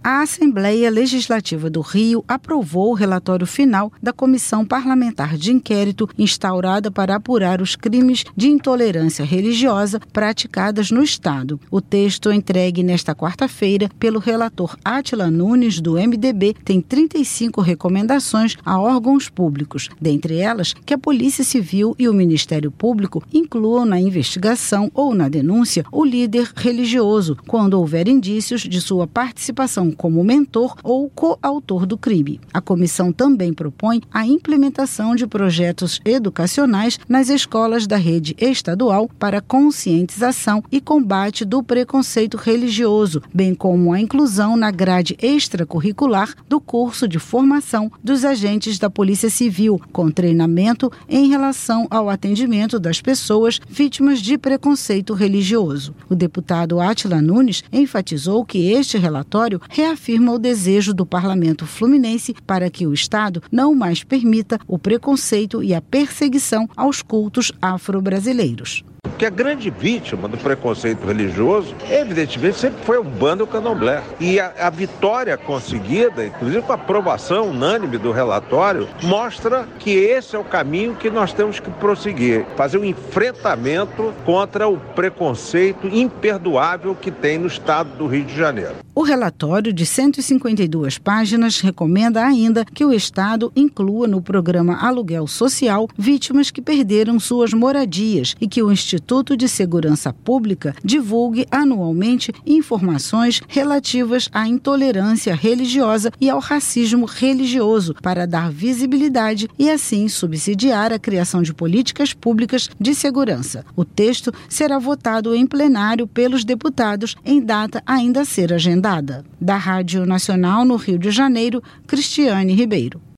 A Assembleia Legislativa do Rio aprovou o relatório final da Comissão Parlamentar de Inquérito instaurada para apurar os crimes de intolerância religiosa praticadas no Estado. O texto entregue nesta quarta-feira pelo relator Átila Nunes, do MDB, tem 35 recomendações a órgãos públicos, dentre elas que a Polícia Civil e o Ministério Público incluam na investigação ou na denúncia o líder religioso, quando houver indícios de sua participação como mentor ou coautor do crime. A comissão também propõe a implementação de projetos educacionais nas escolas da rede estadual para conscientização e combate do preconceito religioso, bem como a inclusão na grade extracurricular do curso de formação dos agentes da Polícia Civil, com treinamento em relação ao atendimento das pessoas vítimas de preconceito religioso. O deputado Átila Nunes enfatizou que este relatório reafirma o desejo do Parlamento Fluminense para que o Estado não mais permita o preconceito e a perseguição aos cultos afro-brasileiros. Porque a grande vítima do preconceito religioso, evidentemente, sempre foi o bando candomblé. E a vitória conseguida, inclusive com a aprovação unânime do relatório, mostra que esse é o caminho que nós temos que prosseguir. Fazer um enfrentamento contra o preconceito imperdoável que tem no estado do Rio de Janeiro. O relatório, de 152 páginas, recomenda ainda que o Estado inclua no programa Aluguel Social vítimas que perderam suas moradias e que o Instituto de Segurança Pública divulgue anualmente informações relativas à intolerância religiosa e ao racismo religioso para dar visibilidade e, assim, subsidiar a criação de políticas públicas de segurança. O texto será votado em plenário pelos deputados em data ainda a ser agendada. Da Rádio Nacional no Rio de Janeiro, Cristiane Ribeiro.